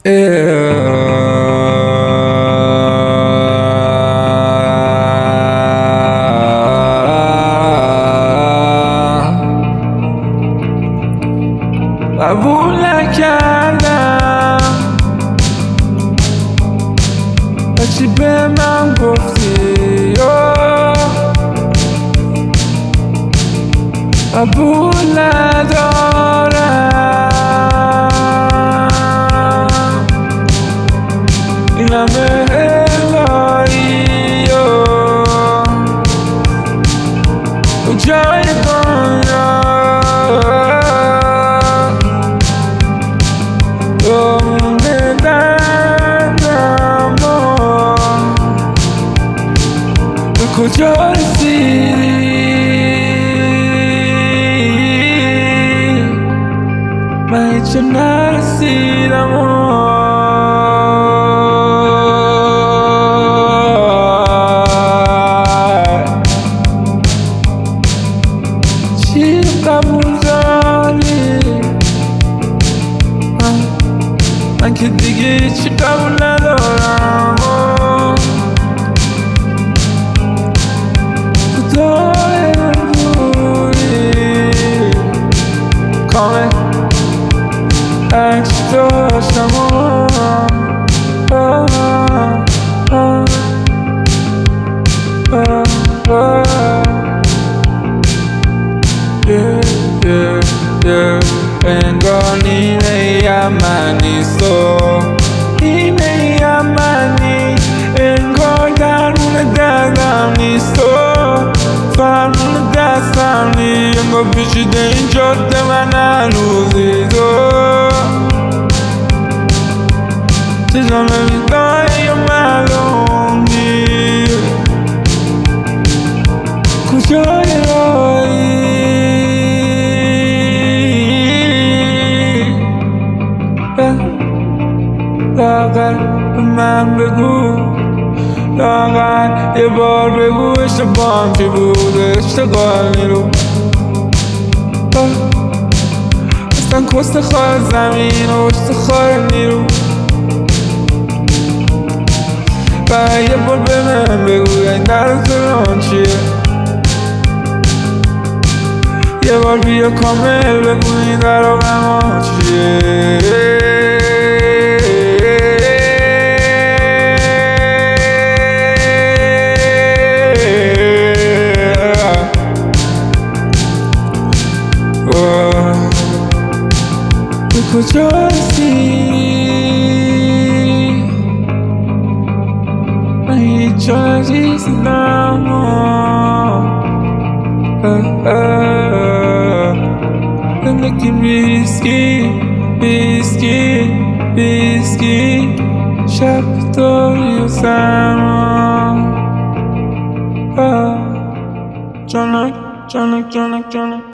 قبول نکردم هرچی به من گفتی قبول ندارم این همه الهی کجای دنیا مونده دردم به کجا رسیدی من هیچ نرسیدم چی قبول داری من که دیگه چی قبول ندارم خدای نبودی کامل عکس داشتم انگار نیمه من نیست و نیمه من نیست انگار درمون دردم نیست و فرمون دستم نیست انگار پیچیده این جاده من هنوزی تو چشم نمیدای یا معلوم نیست کجای راهی لاغر به من بگو لاغر یه بار بگو اشتباهم چی بود اشتغال نیرو اصلا کست خواه زمین و اشتخار نیرو و یه بار به من بگو این در تران چیه یه بار بیا کامل بگو این در آقا چیه کجا رسیدی من هیچ جا نیستم زندگی بیسکی شب داری و سرما جانک